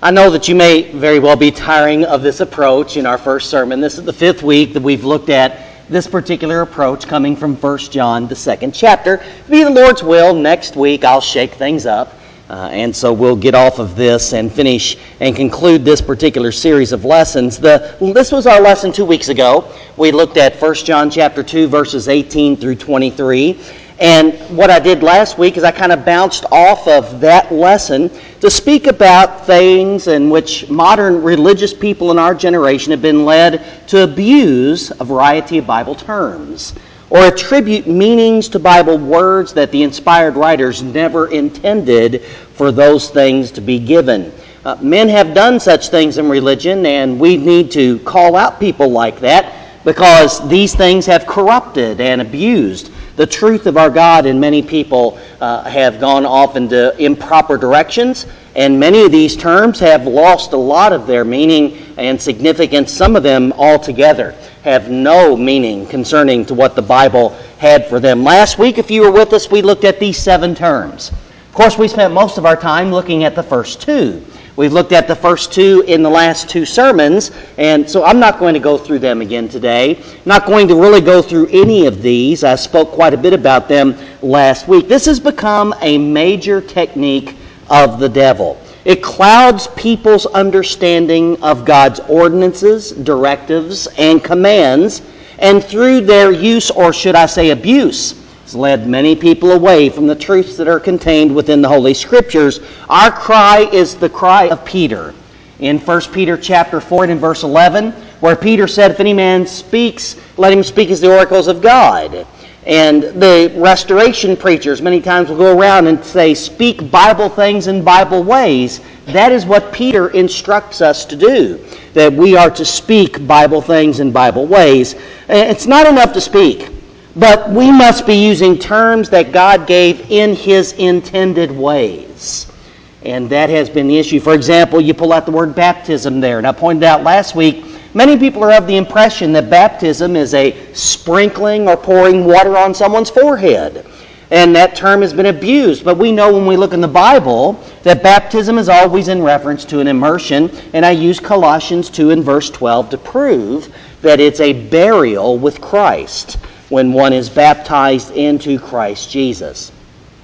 I know that you may very well be tiring of this approach in our first sermon. This is the fifth week that we've looked at this particular approach coming from 1 John, the second chapter. If it be the Lord's will, next week I'll shake things up. And so we'll get off of this and finish and conclude this particular series of lessons. This was our lesson 2 weeks ago. We looked at 1 John chapter 2, verses 18 through 23. And what I did last week is I kind of bounced off of that lesson to speak about things in which modern religious people in our generation have been led to abuse a variety of Bible terms or attribute meanings to Bible words that the inspired writers never intended for those things to be given. Men have done such things in religion, and we need to call out people like that because these things have corrupted and abused the truth of our God, and many people have gone off into improper directions, and many of these terms have lost a lot of their meaning and significance. Some of them altogether have no meaning concerning to what the Bible had for them. Last week, if you were with us, we looked at these 7 terms. Of course, we spent most of our time looking at the first 2. We've looked at the first 2 in the last 2 sermons, and so I'm not going to go through them again today. Not going to really go through any of these. I spoke quite a bit about them last week. This has become a major technique of the devil. It clouds people's understanding of God's ordinances, directives, and commands, and through their use, or should I say abuse, has led many people away from the truths that are contained within the Holy Scriptures. Our cry is the cry of Peter in 1 Peter chapter 4 and in verse 11, where Peter said, if any man speaks, let him speak as the oracles of God. And the restoration preachers many times will go around and say, speak Bible things in Bible ways. That is what Peter instructs us to do, that we are to speak Bible things in Bible ways. It's not enough to speak, but we must be using terms that God gave in His intended ways. And that has been the issue. For example, you pull out the word baptism there. And I pointed out last week, many people are of the impression that baptism is a sprinkling or pouring water on someone's forehead. And that term has been abused. But we know when we look in the Bible that baptism is always in reference to an immersion. And I use Colossians 2 and verse 12 to prove that it's a burial with Christ when one is baptized into Christ Jesus.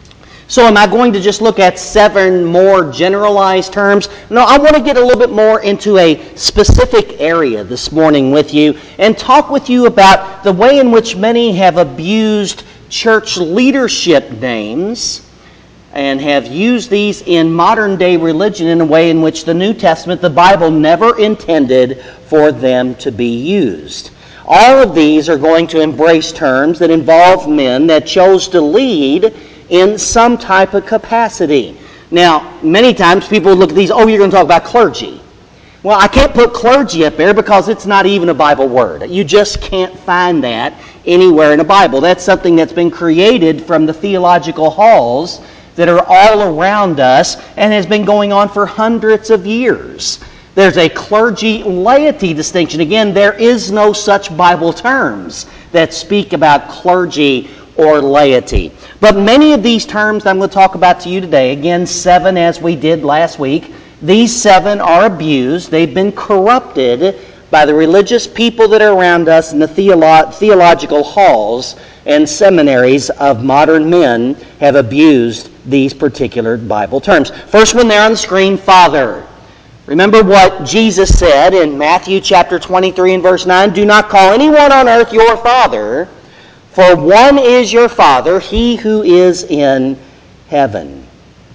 So am I going to just look at 7 more generalized terms? No, I want to get a little bit more into a specific area this morning with you and talk with you about the way in which many have abused church leadership names and have used these in modern day religion in a way in which the New Testament, the Bible, never intended for them to be used. All of these are going to embrace terms that involve men that chose to lead in some type of capacity. Now, many times people look at these, you're going to talk about clergy. Well, I can't put clergy up there because it's not even a Bible word. You just can't find that anywhere in the Bible. That's something that's been created from the theological halls that are all around us and has been going on for hundreds of years. There's a clergy-laity distinction. Again, there is no such Bible terms that speak about clergy or laity. But many of these terms I'm going to talk about to you today, again, 7 as we did last week, these 7 are abused. They've been corrupted by the religious people that are around us in the theological halls and seminaries of modern men have abused these particular Bible terms. First one there on the screen, Father. Remember what Jesus said in Matthew chapter 23 and verse 9, do not call anyone on earth your father, for one is your Father, He who is in heaven.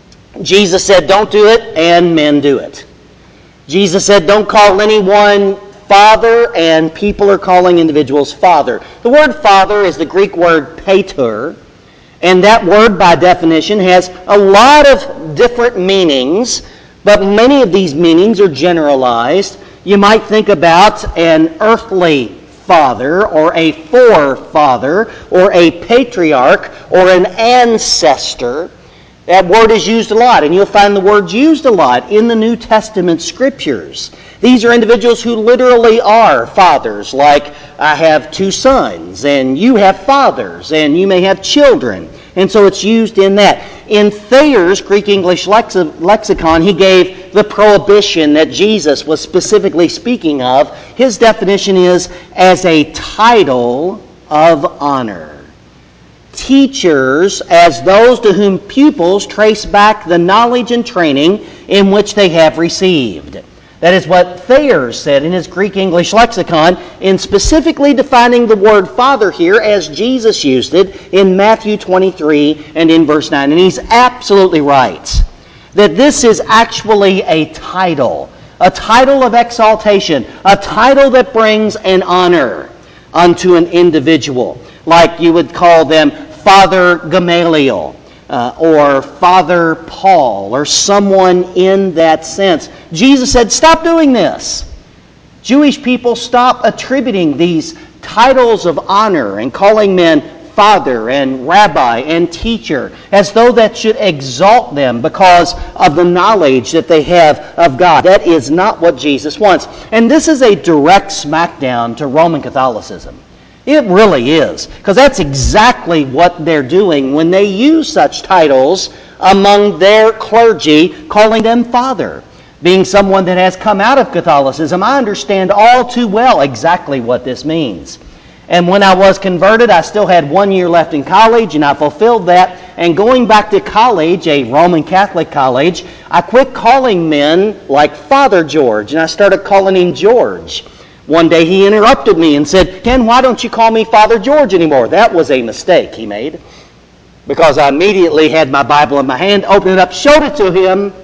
Jesus said, don't do it, and men do it. Jesus said, don't call anyone Father, and people are calling individuals Father. The word Father is the Greek word pater, and that word by definition has a lot of different meanings, but many of these meanings are generalized. You might think about an earthly father, or a forefather, or a patriarch, or an ancestor. That word is used a lot, and you'll find the word used a lot in the New Testament Scriptures. These are individuals who literally are fathers, like I have 2 sons, and you have fathers, and you may have children. And so it's used in that. In Thayer's Greek-English lexicon, he gave the prohibition that Jesus was specifically speaking of. His definition is as a title of honor. Teachers as those to whom pupils trace back the knowledge and training in which they have received. That is what Thayer said in his Greek-English lexicon in specifically defining the word father here as Jesus used it in Matthew 23 and in verse 9. And he's absolutely right that this is actually a title of exaltation, a title that brings an honor unto an individual. Like you would call them Father Gamaliel, or Father Paul, or someone in that sense. Jesus said, stop doing this. Jewish people, stop attributing these titles of honor and calling men father and rabbi and teacher as though that should exalt them because of the knowledge that they have of God. That is not what Jesus wants. And this is a direct smackdown to Roman Catholicism. It really is, because that's exactly what they're doing when they use such titles among their clergy, calling them father. Being someone that has come out of Catholicism, I understand all too well exactly what this means. And when I was converted, I still had 1 year left in college, and I fulfilled that. And going back to college, a Roman Catholic college, I quit calling men like Father George, and I started calling him George. One day he interrupted me and said, Ken, why don't you call me Father George anymore? That was a mistake he made, because I immediately had my Bible in my hand, opened it up, showed it to him,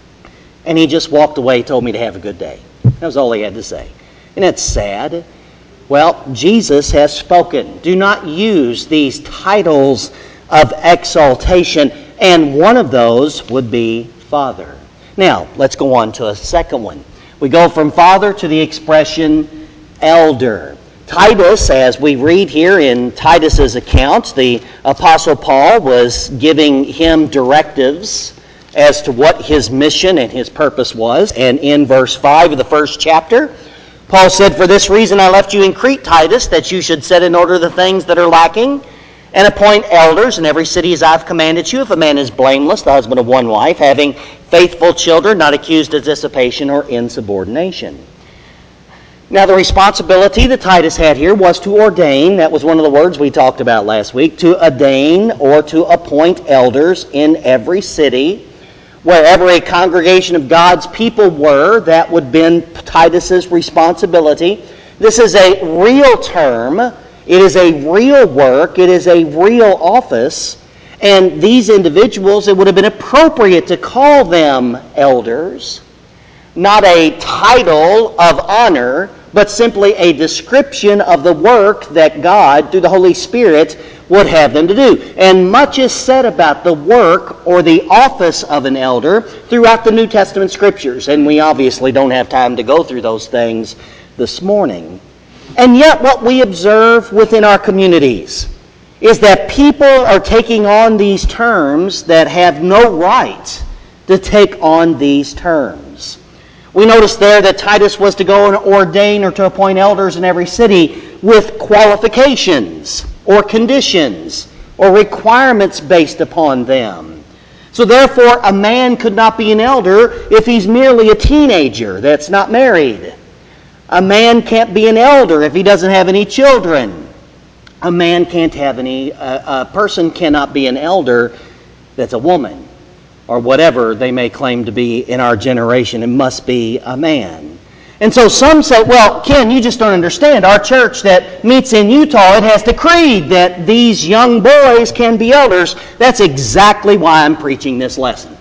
and he just walked away, told me to have a good day. That was all he had to say. And that's sad. Well, Jesus has spoken. Do not use these titles of exaltation, and one of those would be Father. Now, let's go on to a second one. We go from father to the expression elder. Titus, as we read here in Titus's account, the Apostle Paul was giving him directives as to what his mission and his purpose was. And in verse 5 of the first chapter, Paul said, For this reason I left you in Crete, Titus, that you should set in order the things that are lacking, and appoint elders in every city as I've commanded you. If a man is blameless, the husband of one wife, having faithful children, not accused of dissipation or insubordination. Now, the responsibility that Titus had here was to ordain. That was one of the words we talked about last week. To ordain or to appoint elders in every city. Wherever a congregation of God's people were, that would have been Titus's responsibility. This is a real term. It is a real work. It is a real office. And these individuals, it would have been appropriate to call them elders, not a title of honor, but simply a description of the work that God, through the Holy Spirit, would have them to do. And much is said about the work or the office of an elder throughout the New Testament Scriptures. And we obviously don't have time to go through those things this morning. And yet what we observe within our communities is that people are taking on these terms that have no right to take on these terms. We notice there that Titus was to go and ordain or to appoint elders in every city with qualifications or conditions or requirements based upon them. So therefore, a man could not be an elder if he's merely a teenager that's not married. A man can't be an elder if he doesn't have any children. A man can't have any, a person cannot be an elder that's a woman, or whatever they may claim to be in our generation. It must be a man. And so some say, well, Ken, you just don't understand. Our church that meets in Utah, it has decreed that these young boys can be elders. That's exactly why I'm preaching this lesson.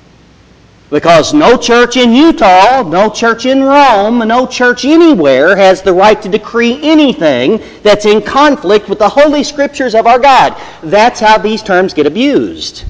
Because no church in Utah, no church in Rome, no church anywhere has the right to decree anything that's in conflict with the Holy Scriptures of our God. That's how these terms get abused.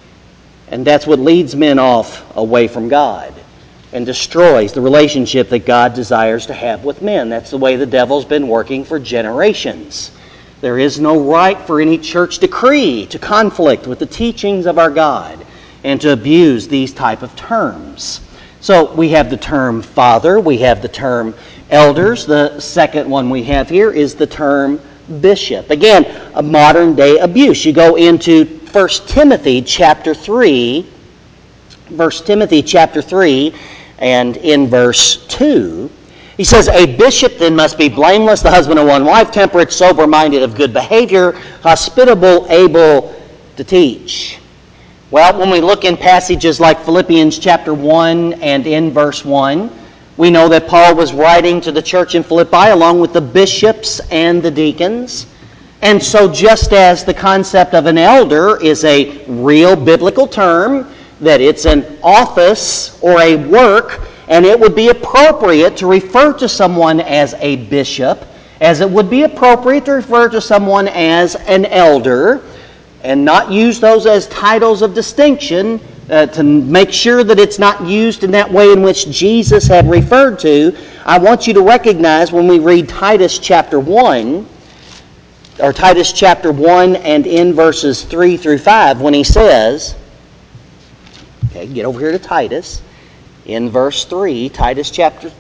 And that's what leads men off away from God and destroys the relationship that God desires to have with men. That's the way the devil's been working for generations. There is no right for any church decree to conflict with the teachings of our God and to abuse these type of terms. So we have the term father, we have the term elders. The second one we have here is the term bishop. Again, a modern day abuse. You go into 1 Timothy chapter 3 1 Timothy chapter 3 and in verse 2, he says, "A bishop then must be blameless, the husband of one wife, temperate, sober-minded, of good behavior, hospitable, able to teach." Well, when we look in passages like Philippians chapter 1 and in verse 1, we know that Paul was writing to the church in Philippi along with the bishops and the deacons. And so just as the concept of an elder is a real biblical term, that it's an office or a work, and it would be appropriate to refer to someone as a bishop, as it would be appropriate to refer to someone as an elder, and not use those as titles of distinction, to make sure that it's not used in that way in which Jesus had referred to. I want you to recognize when we read Titus chapter 1, or Titus chapter 1 and in verses 3 through 5, when he says, okay, get over here to Titus, in verse 3, Titus chapter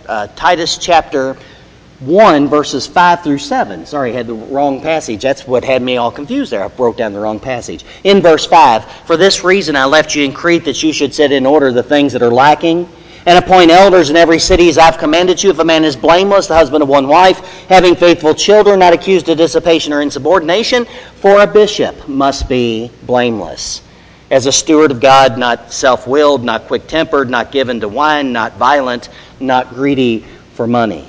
1, verses 5 through 7. Sorry, I had the wrong passage. That's what had me all confused there. I broke down the wrong passage. In verse 5, "For this reason I left you in Crete, that you should set in order the things that are lacking, and appoint elders in every city as I've commanded you. If a man is blameless, the husband of one wife, having faithful children, not accused of dissipation or insubordination, for a bishop must be blameless. As a steward of God, not self-willed, not quick-tempered, not given to wine, not violent, not greedy for money."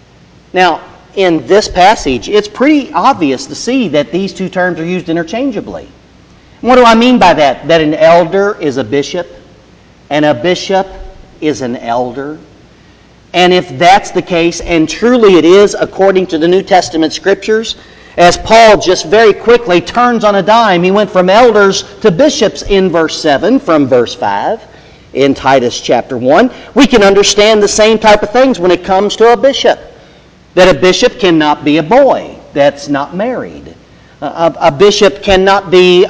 Now, in this passage, it's pretty obvious to see that these two terms are used interchangeably. What do I mean by that? That an elder is a bishop, and a bishop is an elder. And if that's the case, and truly it is according to the New Testament Scriptures, as Paul just very quickly turns on a dime, he went from elders to bishops in verse 7 from verse 5 in Titus chapter 1, we can understand the same type of things when it comes to a bishop. That a bishop cannot be a boy that's not married. A bishop cannot be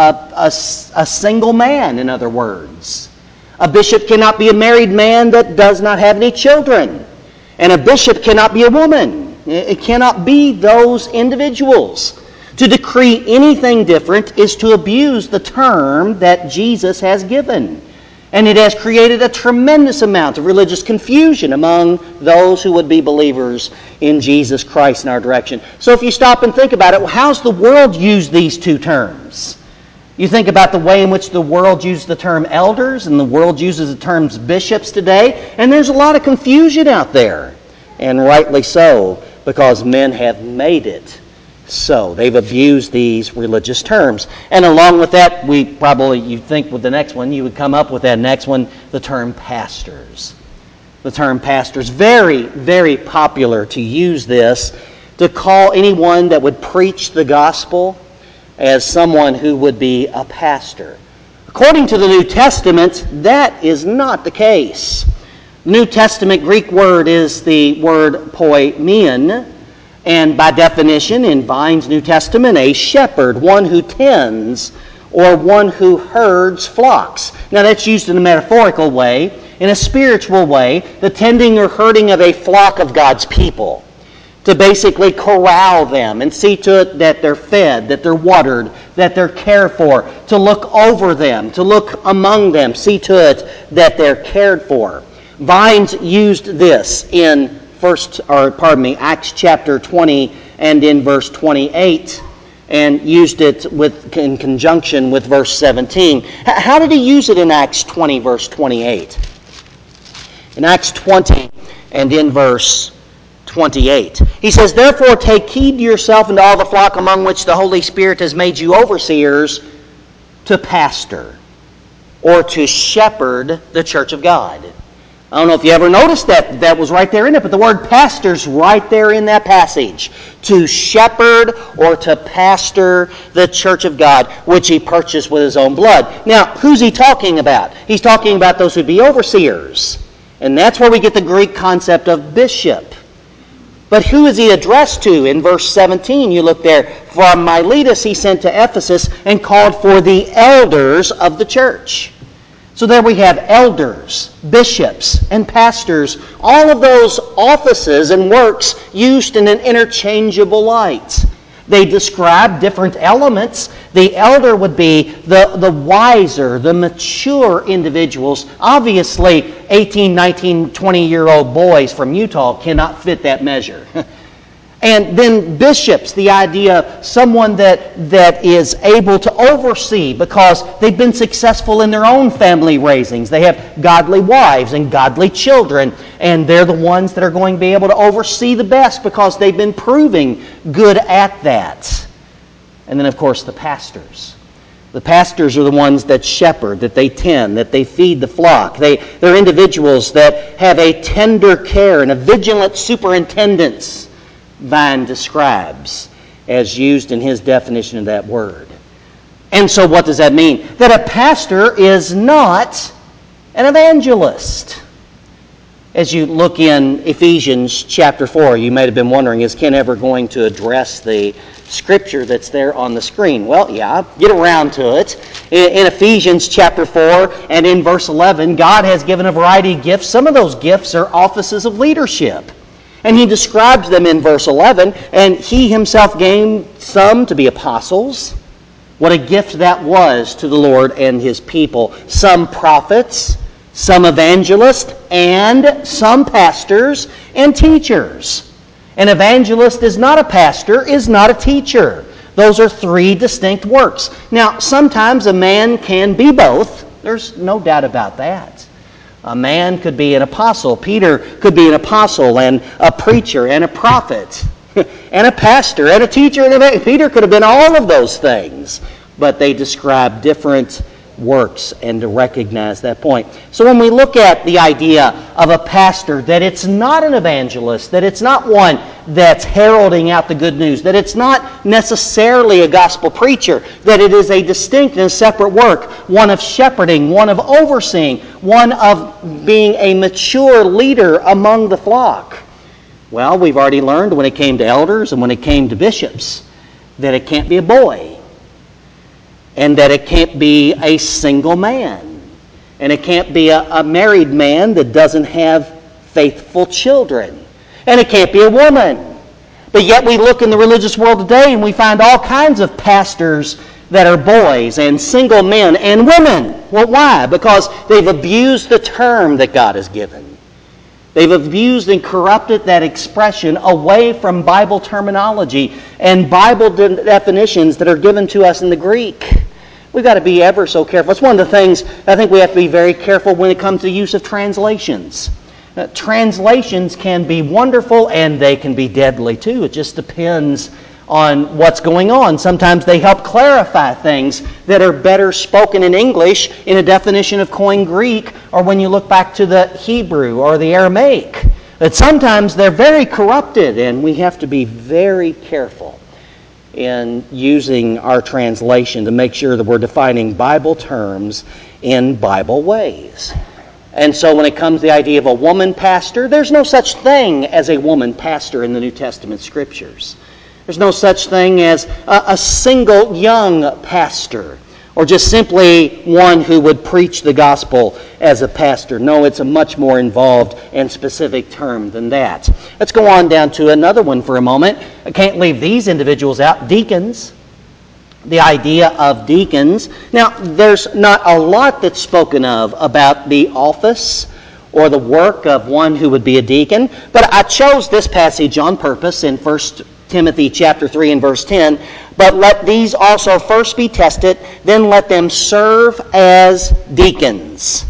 a single man, in other words. A bishop cannot be a married man that does not have any children. And a bishop cannot be a woman. It cannot be those individuals. To decree anything different is to abuse the term that Jesus has given. And it has created a tremendous amount of religious confusion among those who would be believers in Jesus Christ in our direction. So if you stop and think about it, well, how's the world use these two terms? You think about the way in which the world uses the term elders, and the world uses the terms bishops today, and there's a lot of confusion out there. And rightly so, because men have made it so. They've abused these religious terms. And along with that, you think with the next one, you would come up with that next one, the term pastors. The term pastors, very, very popular to use this to call anyone that would preach the gospel as someone who would be a pastor. According to the New Testament, that is not the case. New Testament Greek word is the word poimen, and by definition, in Vine's New Testament, a shepherd, one who tends or one who herds flocks. Now that's used in a metaphorical way. In a spiritual way, the tending or herding of a flock of God's people, to basically corral them and see to it that they're fed, that they're watered, that they're cared for, to look over them, to look among them, see to it that they're cared for. Vine's used this in Acts chapter 20 and in verse 28, and used it in conjunction with verse 17. How did he use it in Acts 20, verse 28? In Acts 20 and in verse 28, he says, "Therefore take heed to yourself and to all the flock among which the Holy Spirit has made you overseers, to pastor," or to shepherd the church of God. I don't know if you ever noticed that was right there in it, but the word pastor's right there in that passage. To shepherd or to pastor the church of God, which he purchased with his own blood. Now, who's he talking about? He's talking about those who be overseers. And that's where we get the Greek concept of bishop. But who is he addressed to? In verse 17, you look there. "From Miletus he sent to Ephesus and called for the elders of the church." So there we have elders, bishops, and pastors, all of those offices and works used in an interchangeable light. They describe different elements. The elder would be the wiser, the mature individuals. Obviously, 18, 19, 20-year-old boys from Utah cannot fit that measure. And then bishops, the idea of someone that is able to oversee because they've been successful in their own family raisings. They have godly wives and godly children, and they're the ones that are going to be able to oversee the best because they've been proving good at that. And then, of course, the pastors. The pastors are the ones that shepherd, that they tend, that they feed the flock. They're individuals that have a tender care and a vigilant superintendence, Vine describes as used in his definition of that word. And so what does that mean? That a pastor is not an evangelist. As you look in Ephesians chapter 4, you may have been wondering, is Ken ever going to address the scripture that's there on the screen? Well, yeah, get around to it. In Ephesians chapter 4 and in verse 11, God has given a variety of gifts. Some of those gifts are offices of leadership. And he describes them in verse 11, and he himself gave some to be apostles. What a gift that was to the Lord and his people. Some prophets, some evangelists, and some pastors and teachers. An evangelist is not a pastor, is not a teacher. Those are three distinct works. Now, sometimes a man can be both. There's no doubt about that. A man could be an apostle. Peter could be an apostle and a preacher and a prophet and a pastor and a teacher. Peter could have been all of those things. But they describe different works and to recognize that point. So when we look at the idea of a pastor, that it's not an evangelist, that it's not one that's heralding out the good news, that it's not necessarily a gospel preacher, that it is a distinct and separate work, one of shepherding, one of overseeing, one of being a mature leader among the flock. Well, we've already learned when it came to elders and when it came to bishops that it can't be a boy, and that it can't be a single man. And it can't be a married man that doesn't have faithful children. And it can't be a woman. But yet we look in the religious world today and we find all kinds of pastors that are boys and single men and women. Well, why? Because they've abused the term that God has given. They've abused and corrupted that expression away from Bible terminology and Bible definitions that are given to us in the Greek. We've got to be ever so careful. It's one of the things I think we have to be very careful when it comes to the use of translations. Translations can be wonderful and they can be deadly too. It just depends on what's going on. Sometimes they help clarify things that are better spoken in English in a definition of Koine Greek, or when you look back to the Hebrew or the Aramaic. But sometimes they're very corrupted, and we have to be very careful in using our translation to make sure that we're defining Bible terms in Bible ways. And so when it comes to the idea of a woman pastor, there's no such thing as a woman pastor in the New Testament Scriptures. There's no such thing as a single young pastor, or just simply one who would preach the gospel as a pastor. No, it's a much more involved and specific term than that. Let's go on down to another one for a moment. I can't leave these individuals out. Deacons. The idea of deacons. Now, there's not a lot that's spoken of about the office or the work of one who would be a deacon, but I chose this passage on purpose in 1 Timothy chapter 3 and verse 10. But let these also first be tested, then let them serve as deacons,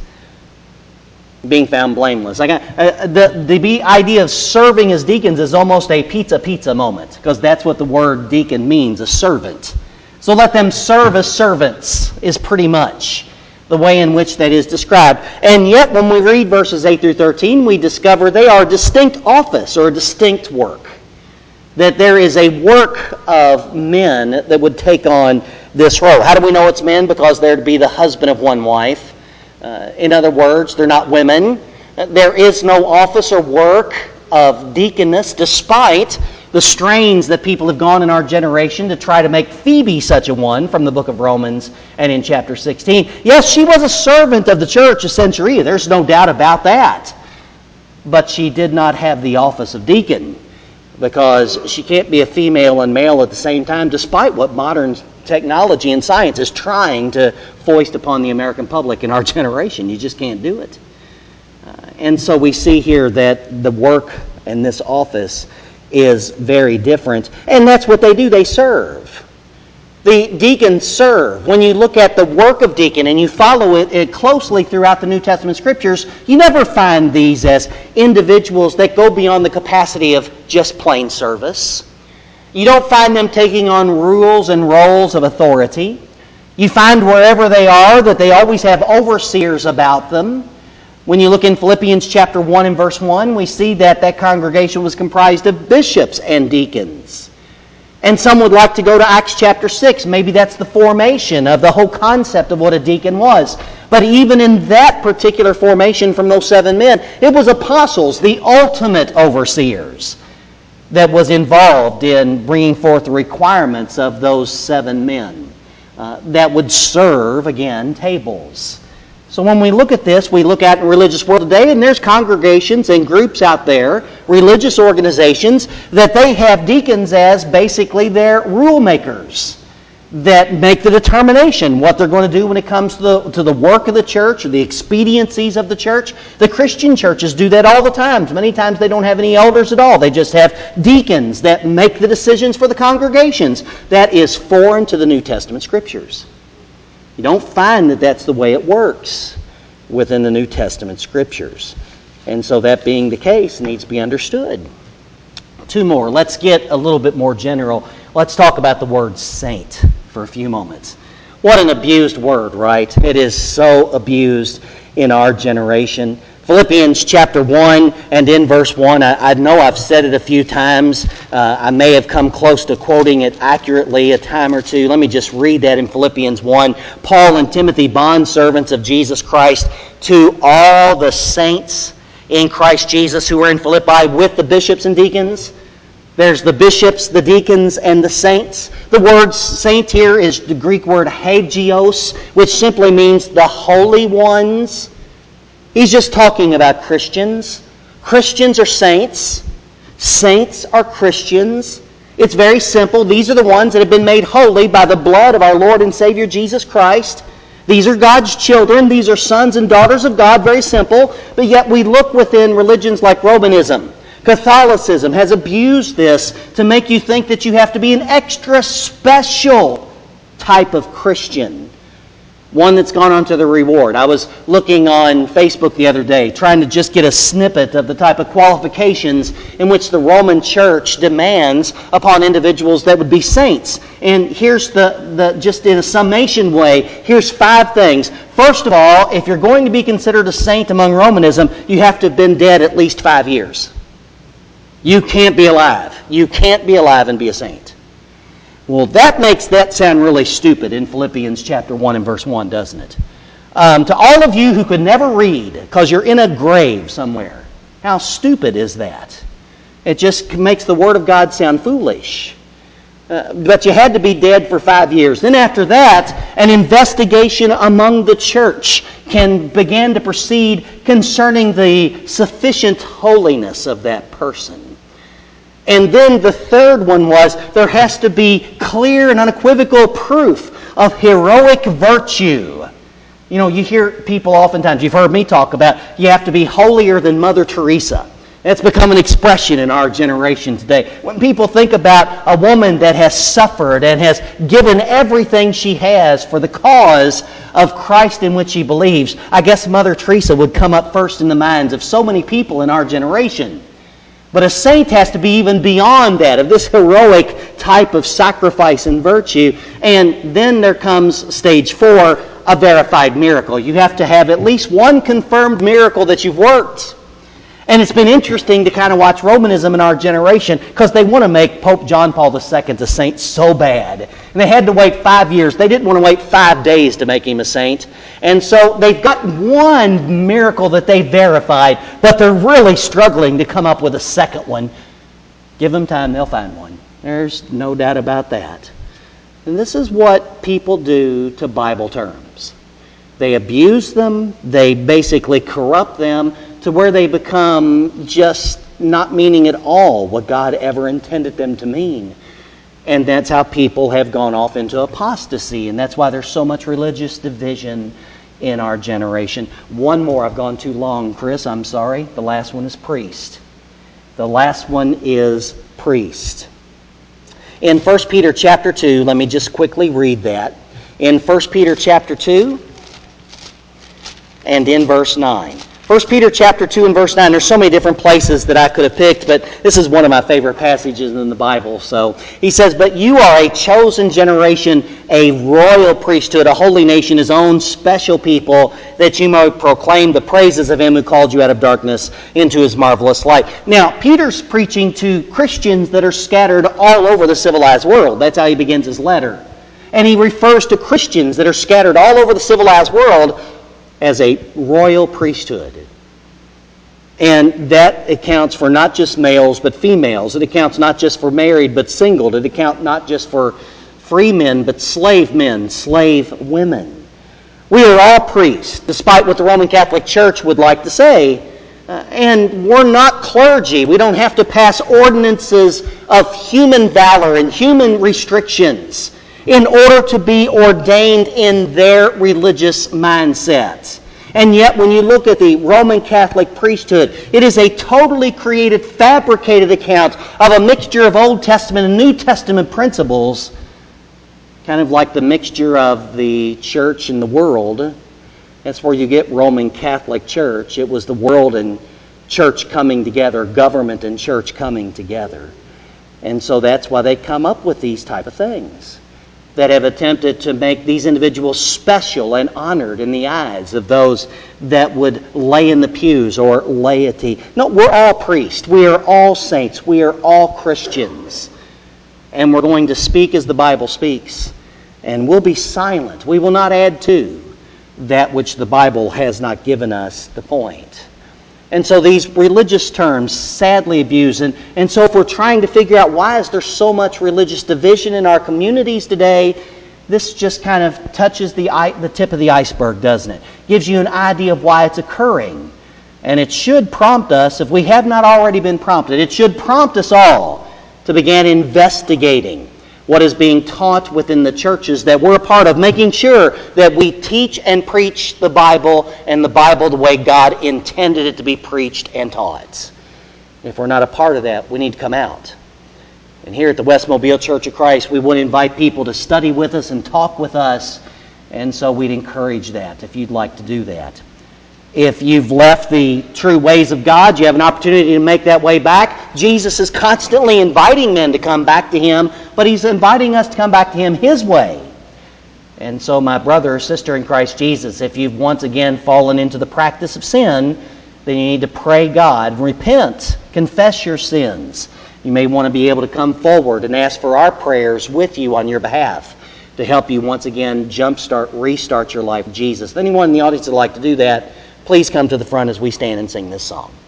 being found blameless. The idea of serving as deacons is almost a pizza moment, because that's what the word deacon means, a servant. So let them serve as servants is pretty much the way in which that is described. And yet when we read verses 8 through 13, we discover they are a distinct office or a distinct work. That there is a work of men that would take on this role. How do we know it's men? Because they're to be the husband of one wife. In other words, they're not women. There is no office or work of deaconess, despite the strains that people have gone in our generation to try to make Phoebe such a one from the book of Romans and in chapter 16. Yes, she was a servant of the church, a centuria. There's no doubt about that. But she did not have the office of deacon. because she can't be a female and male at the same time, despite what modern technology and science is trying to foist upon the American public in our generation. You just can't do it. And so we see here that the work in this office is very different. And that's what they do. They serve. The deacons serve. When you look at the work of deacon and you follow it closely throughout the New Testament Scriptures, you never find these as individuals that go beyond the capacity of just plain service. You don't find them taking on rules and roles of authority. You find wherever they are that they always have overseers about them. When you look in Philippians chapter 1 and verse 1, we see that that congregation was comprised of bishops and deacons. And some would like to go to Acts chapter 6. Maybe that's the formation of the whole concept of what a deacon was. But even in that particular formation from those 7 men, it was apostles, the ultimate overseers, that was involved in bringing forth the requirements of those 7 men that would serve, again, tables. So when we look at this, we look at the religious world today, and there's congregations and groups out there, religious organizations, that they have deacons as basically their rule makers that make the determination what they're going to do when it comes to the work of the church or the expediencies of the church. The Christian churches do that all the time. Many times they don't have any elders at all. They just have deacons that make the decisions for the congregations. That is foreign to the New Testament Scriptures. You don't find that that's the way it works within the New Testament Scriptures. And so that being the case needs to be understood. 2 more. Let's get a little bit more general. Let's talk about the word saint for a few moments. What an abused word, right? It is so abused in our generation. Philippians chapter 1 and in verse 1, I know I've said it a few times. I may have come close to quoting it accurately a time or two. Let me just read that in Philippians 1. Paul and Timothy, bondservants of Jesus Christ, to all the saints in Christ Jesus who are in Philippi with the bishops and deacons. There's the bishops, the deacons, and the saints. The word saint here is the Greek word hagios, which simply means the holy ones. He's just talking about Christians. Christians are saints. Saints are Christians. It's very simple. These are the ones that have been made holy by the blood of our Lord and Savior Jesus Christ. These are God's children. These are sons and daughters of God. Very simple. But yet we look within religions like Romanism. Catholicism has abused this to make you think that you have to be an extra special type of Christian. One that's gone on to the reward. I was looking on Facebook the other day, trying to just get a snippet of the type of qualifications in which the Roman Church demands upon individuals that would be saints. And here's the just in a summation way, here's 5 things. First of all, if you're going to be considered a saint among Romanism, you have to have been dead at least 5 years. You can't be alive. You can't be alive and be a saint. Well, that makes that sound really stupid in Philippians chapter 1 and verse 1, doesn't it? To all of you who could never read because you're in a grave somewhere, how stupid is that? It just makes the Word of God sound foolish. But you had to be dead for 5 years. Then after that, an investigation among the church can begin to proceed concerning the sufficient holiness of that person. And then the third one was there has to be clear and unequivocal proof of heroic virtue. You know, you hear people oftentimes, you've heard me talk about, you have to be holier than Mother Teresa. That's become an expression in our generation today. When people think about a woman that has suffered and has given everything she has for the cause of Christ in which she believes, I guess Mother Teresa would come up first in the minds of so many people in our generation. But a saint has to be even beyond that, of this heroic type of sacrifice and virtue. And then there comes stage 4, a verified miracle. You have to have at least one confirmed miracle that you've worked. And it's been interesting to kind of watch Romanism in our generation because they want to make Pope John Paul II a saint so bad. And they had to wait 5 years. They didn't want to wait 5 days to make him a saint. And so they've got one miracle that they verified, but they're really struggling to come up with a second one. Give them time, they'll find one. There's no doubt about that. And this is what people do to Bible terms. They abuse them. They basically corrupt them to where they become just not meaning at all what God ever intended them to mean. And that's how people have gone off into apostasy, and that's why there's so much religious division in our generation. One more. I've gone too long, Chris. I'm sorry. The last one is priest. The last one is priest. In 1 Peter chapter 2, let me just quickly read that. In 1 Peter chapter 2 and in verse 9. 1 Peter chapter 2 and verse 9, there's so many different places that I could have picked, but this is one of my favorite passages in the Bible. So he says, "But you are a chosen generation, a royal priesthood, a holy nation, his own special people, that you might proclaim the praises of him who called you out of darkness into his marvelous light." Now, Peter's preaching to Christians that are scattered all over the civilized world. That's how he begins his letter. And he refers to Christians that are scattered all over the civilized world as a royal priesthood. And that accounts for not just males but females. It accounts not just for married but single. It accounts not just for free men but slave men, slave women. We are all priests, despite what the Roman Catholic Church would like to say. And we're not clergy. We don't have to pass ordinances of human valor and human restrictions in order to be ordained in their religious mindsets. And yet, when you look at the Roman Catholic priesthood, it is a totally created, fabricated account of a mixture of Old Testament and New Testament principles, kind of like the mixture of the church and the world. That's where you get Roman Catholic Church. It was the world and church coming together, government and church coming together. And so that's why they come up with these type of things that have attempted to make these individuals special and honored in the eyes of those that would lay in the pews or laity. No, we're all priests. We are all saints. We are all Christians. And we're going to speak as the Bible speaks. And we'll be silent. We will not add to that which the Bible has not given us the point. And so these religious terms sadly abused. And so if we're trying to figure out why is there so much religious division in our communities today, this just kind of touches the tip of the iceberg, doesn't it? Gives you an idea of why it's occurring. And it should prompt us, if we have not already been prompted, it should prompt us all to begin investigating what is being taught within the churches that we're a part of, making sure that we teach and preach the Bible and the Bible the way God intended it to be preached and taught. If we're not a part of that, we need to come out. And here at the West Mobile Church of Christ, we want to invite people to study with us and talk with us, and so we'd encourage that if you'd like to do that. If you've left the true ways of God, you have an opportunity to make that way back. Jesus is constantly inviting men to come back to Him, but He's inviting us to come back to Him His way. And so, my brother or sister in Christ Jesus, if you've once again fallen into the practice of sin, then you need to pray God, repent, confess your sins. You may want to be able to come forward and ask for our prayers with you on your behalf to help you once again restart your life with Jesus. If anyone in the audience would like to do that, please come to the front as we stand and sing this song.